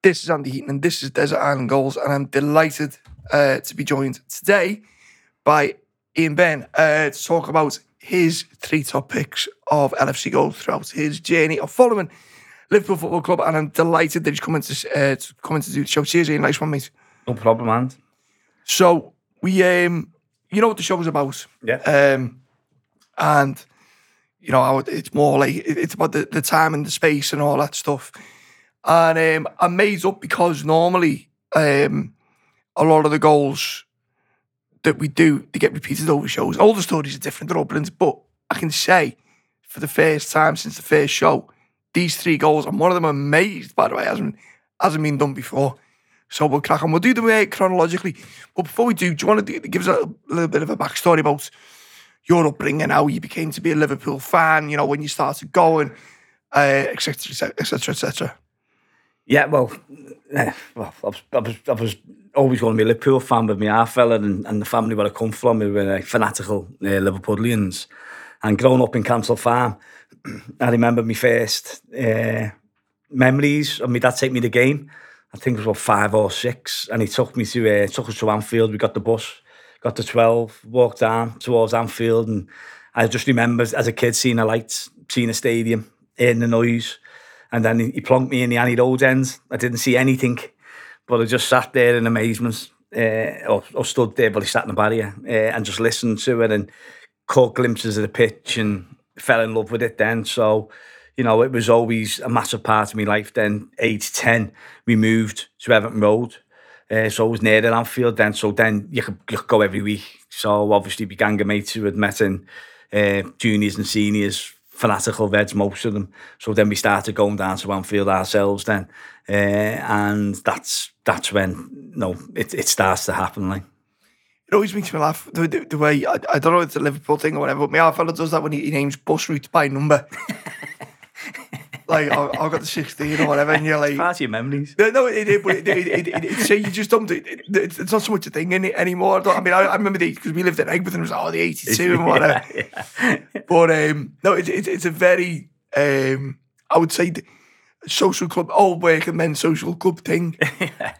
This is Andy Heaton and this is Desert Island Goals, and I'm delighted to be joined today by Ian Byrne to talk about his 3 top picks of LFC goals throughout his journey of following Liverpool Football Club, and I'm delighted that he's coming to do the show. Cheers, Ian. Nice one, mate. No problem, man. So we, you know what the show's about, Yeah. and you know how it's more like it's about the time and the space and all that stuff. And I made up because normally a lot of the goals that we do, they get repeated over shows. All the stories are different, they're all brilliant, but I can say for the first time since the first show, these 3 goals, and one of them I'm amazed, by the way, hasn't been done before. So we'll crack on. We'll do them chronologically. But before we do you want to give us a little bit of a backstory about your upbringing, how you became to be a Liverpool fan, you know, when you started going, etc., etc., etc.? Yeah, well, I was always going to be a Liverpool fan with my half fella and the family where I come from. We were fanatical Liverpudlians. And growing up in Cancel Farm, I remember my first memories of my dad taking me to the game. I think it was about 5 or 6, and he took us to Anfield. We got the bus, got to 12, walked down towards Anfield, and I just remember as a kid seeing the lights, seeing the stadium, hearing the noise. And then he plonked me in the Annie Road end. I didn't see anything, but I just sat there in amazement, or stood there, but he sat in the barrier, and just listened to it and caught glimpses of the pitch and fell in love with it then. So, you know, it was always a massive part of my life. Then, age 10, we moved to Everton Road. So it was near the Anfield then. So then you could go every week. So obviously we gang of mates who had met in juniors and seniors, fanatical Reds, most of them. So then we started going down to Anfield ourselves then. And that's when, it starts to happen, like. It always makes me laugh the way, I don't know if it's a Liverpool thing or whatever, but my half fella does that when he names bus routes by number. Like, I've got the 16 or whatever, and you're like... It's part of your memories. No, it's so you just don't... It's not so much a thing anymore. I remember because we lived in Egberton, it was the 82 and whatever. Yeah. But, no, it's a very, I would say, social club, old working men social club thing.